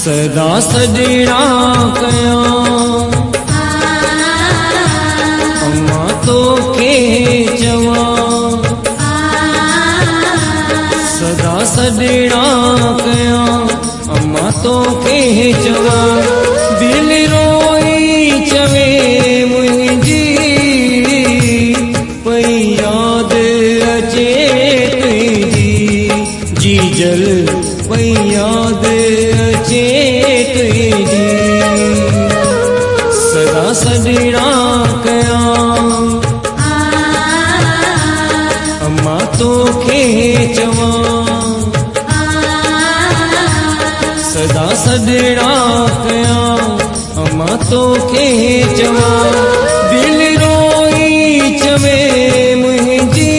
सदा सजड़ा कया अम्मा तो के चवा सदा सजड़ा कया अम्मा तो के चवा दिल रोई चवे मुंहिंजी पई याद अचे तुंहिंजी जी जल पई याद अचे तुंहिंजी सदा सजड़ा कया अम्मा तो के चवा सदा सजड़ा कया अम्मा तो के चवा दिल रोई चवे मुंहिंजी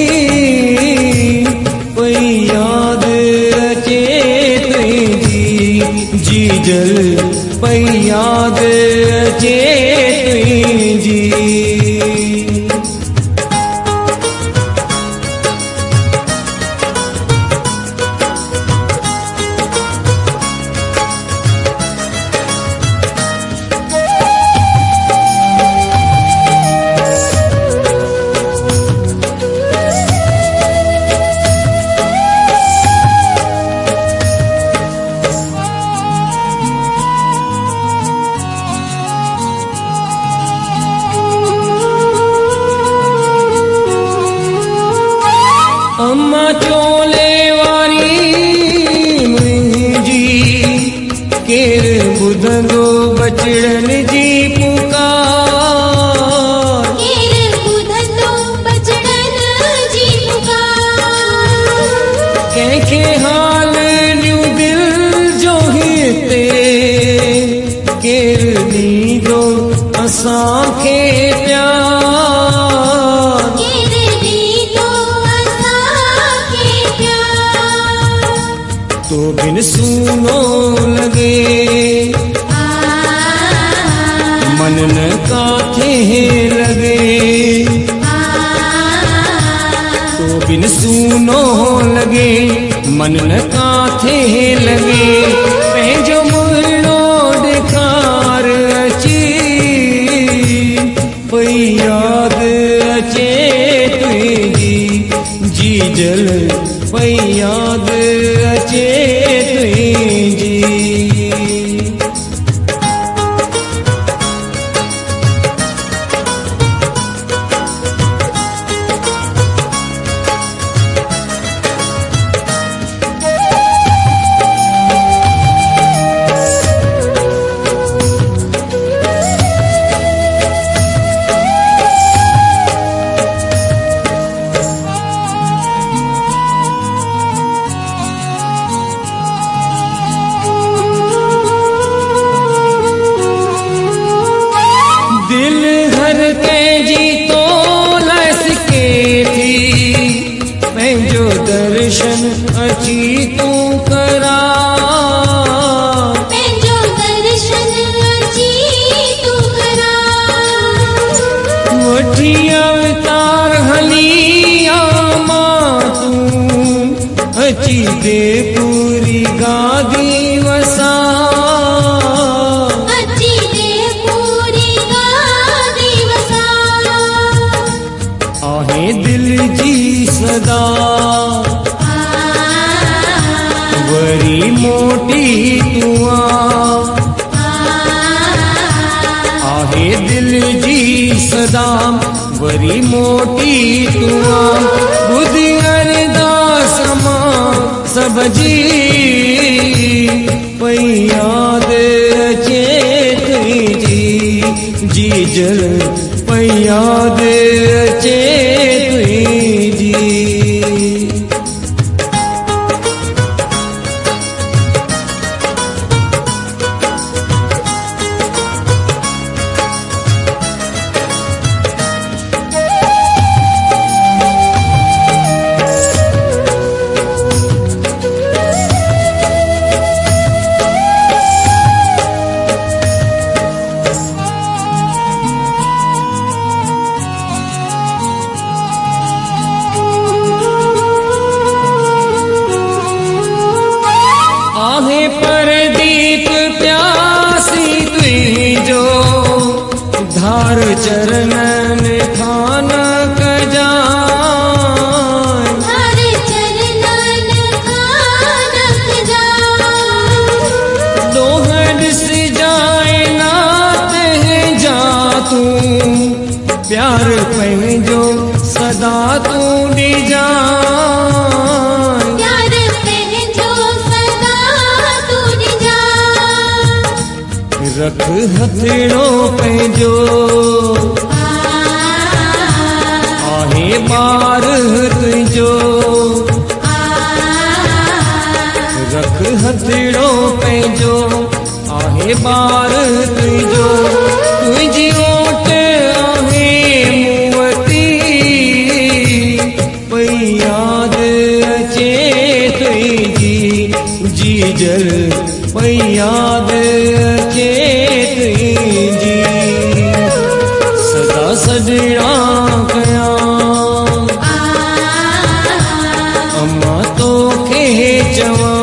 पई याद अचे तुंहिंजी जी जल पई याद अचे तुंहिंजी अम्मा चोले वारी मुंहिंजी केर ॿुधंदो बचड़न जी पुकार केर ॿुधंदो बचड़न जी पुकार कंहिंखे हाल ॾियूं दिल जो हिते केर ॾींदो असांखे प्यार तो बिन सुनो लगे मन न काथे लगे तो बिन सुनो लगे मन न काथे लगे पंहिंजो मुहिड़ो ॾेखार अची पई याद अचे तुंहिंजी जी जल पई याद अचे तुंहिंजी दिल हर कंहिंजी तो लसके थी पंहिंजो दर्शन अची तूं करा पंहिंजो दर्शन अची तूं करा वठी अवतार हली आ मां तूं अची दे पूरी गादी वसा दिल जी सदा वरी मोटी तूं आहे दिल जी सदा वरी मोटी तूं ॿुध अरदास मां सब जी पई याद अचे तुंहिंजी जी जल पई याद अचे तुंहिंजी चरणन खान कजान हर चरणन खानक जान दोहर से जाए नात है जा तू प्यार पंहिंजो सदा तू ॾिजान प्यार पंहिंजो सदा तू ॾिजान रख हथड़ो पंहिंजो आहे ॿार तुंहिंजो रख हथड़ो पंहिंजो आहे ॿार तुंहिंजो तुंहिंजी ओट आहे मूवती पई यादि अचे तुंहिंजी जी जल पई यादि अचे तुंहिंजी सदा सॼणा कयां अम्मा तोखे चवां